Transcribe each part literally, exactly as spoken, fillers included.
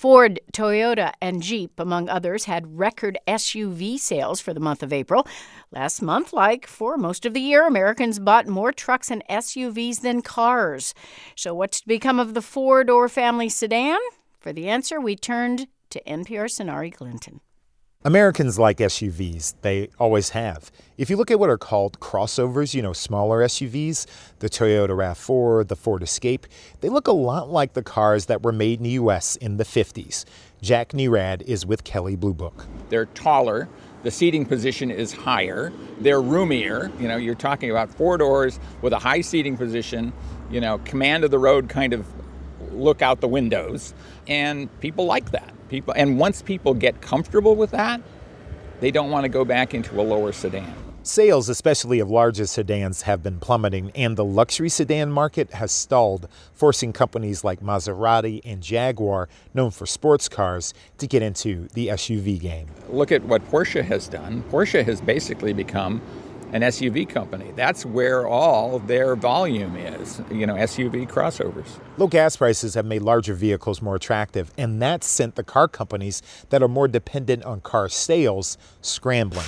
Ford, Toyota, and Jeep, among others, had record S U V sales for the month of April. Last month, like for most of the year, Americans bought more trucks and S U Vs than cars. So what's to become of the Ford or family sedan? For the answer, we turned to N P R's Sonari Glinton. Americans like S U Vs. They always have. If you look at what are called crossovers, you know, smaller S U Vs, the Toyota RAV four, the Ford Escape, they look a lot like the cars that were made in the U S in the fifties. Jack Nerad is with Kelley Blue Book. They're taller. The seating position is higher. They're roomier. You know, you're talking about four doors with a high seating position, you know, command of the road kind of look out the windows. And people like that. People, and once people get comfortable with that, they don't want to go back into a lower sedan. Sales, especially of larger sedans, have been plummeting, and the luxury sedan market has stalled, forcing companies like Maserati and Jaguar, known for sports cars, to get into the S U V game. Look at what Porsche has done. Porsche has basically become an S U V company. That's where all their volume is, you know, S U V crossovers. Low gas prices have made larger vehicles more attractive, and that's sent the car companies that are more dependent on car sales scrambling.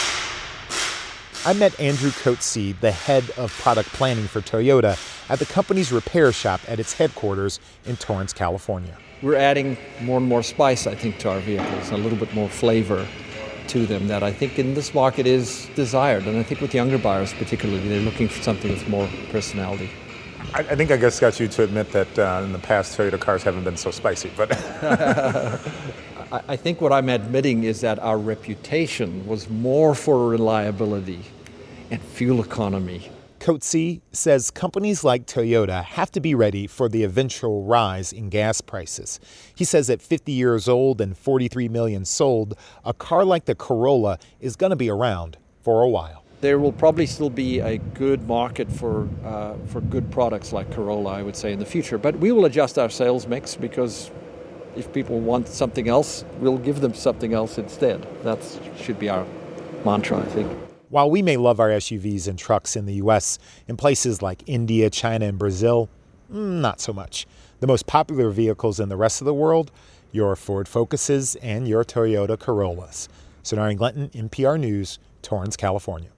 I met Andrew Coetzee, the head of product planning for Toyota, at the company's repair shop at its headquarters in Torrance, California. We're adding more and more spice, I think, to our vehicles, a little bit more flavor to them that I think in this market is desired. And I think with younger buyers particularly, they're looking for something with more personality. I, I think I just got you to admit that uh, in the past Toyota cars haven't been so spicy, but I, I think what I'm admitting is that our reputation was more for reliability and fuel economy. Coetzee says companies like Toyota have to be ready for the eventual rise in gas prices. He says at fifty years old and forty-three million sold, a car like the Corolla is going to be around for a while. There will probably still be a good market for uh, for good products like Corolla, I would say, in the future. But we will adjust our sales mix because if people want something else, we'll give them something else instead. That should be our mantra, I think. While we may love our S U Vs and trucks in the U S, in places like India, China, and Brazil, not so much. The most popular vehicles in the rest of the world, your Ford Focuses and your Toyota Corollas. Sonari Glinton, N P R News, Torrance, California.